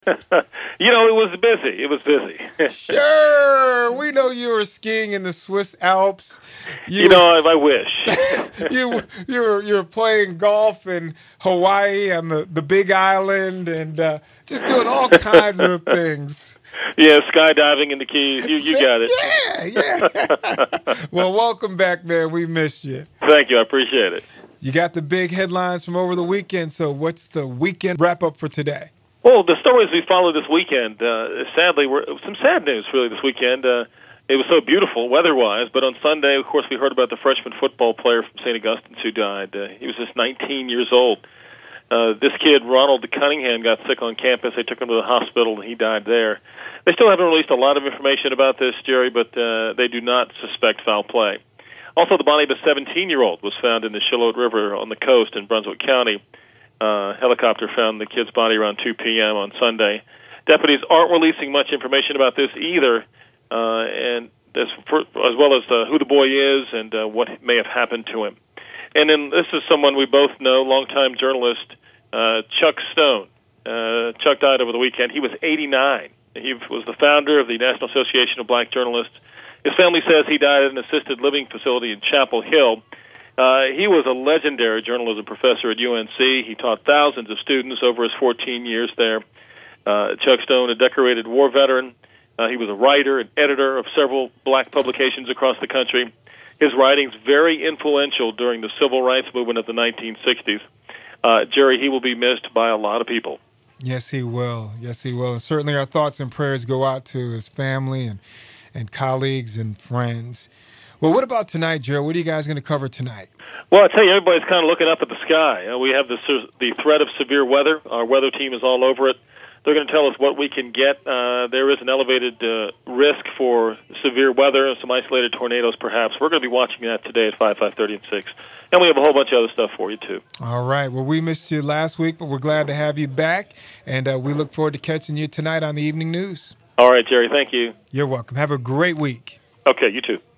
It was busy. It was busy. Sure, we know you were skiing in the Swiss Alps. If I wish. You're playing golf in Hawaii on the Big Island, and just doing all kinds of things. Yeah, skydiving in the Keys. You got it. Yeah. Well, welcome back, man. We missed you. Thank you. I appreciate it. You got the big headlines from over the weekend. So what's the weekend wrap up for today? Well, the stories we followed this weekend, sadly, were some sad news, really, this weekend. It was so beautiful weather-wise, but on Sunday, of course, we heard about the freshman football player from St. Augustine's who died. He was just 19 years old. This kid, Ronald Cunningham, got sick on campus. They took him to the hospital, and he died there. They still haven't released a lot of information about this, Jerry, but they do not suspect foul play. Also, the body of a 17-year-old was found in the Shillot River on the coast in Brunswick County. Helicopter found the kid's body around 2 p.m. on Sunday. Deputies aren't releasing much information about this either, and as well as who the boy is and what may have happened to him. And then this is someone we both know, longtime journalist Chuck Stone. Chuck died over the weekend. He was 89. He was the founder of the National Association of Black Journalists. His family says he died at an assisted living facility in Chapel Hill. He was a legendary journalism professor at UNC. He taught thousands of students over his 14 years there. Chuck Stone, a decorated war veteran. He was a writer and editor of several black publications across the country. His writings very influential during the civil rights movement of the 1960s. Jerry, he will be missed by a lot of people. Yes, he will. Yes, he will. And certainly our thoughts and prayers go out to his family and colleagues and friends. Well, what about tonight, Joe? What are you guys going to cover tonight? Well, I tell you, everybody's kind of looking up at the sky. We have the threat of severe weather. Our weather team is all over it. They're going to tell us what we can get. There is an elevated risk for severe weather and some isolated tornadoes, perhaps. We're going to be watching that today at 5, 5:30, and 6. And we have a whole bunch of other stuff for you, too. All right. Well, we missed you last week, but we're glad to have you back. And we look forward to catching you tonight on the Evening News. All right, Jerry. Thank you. You're welcome. Have a great week. Okay, you too.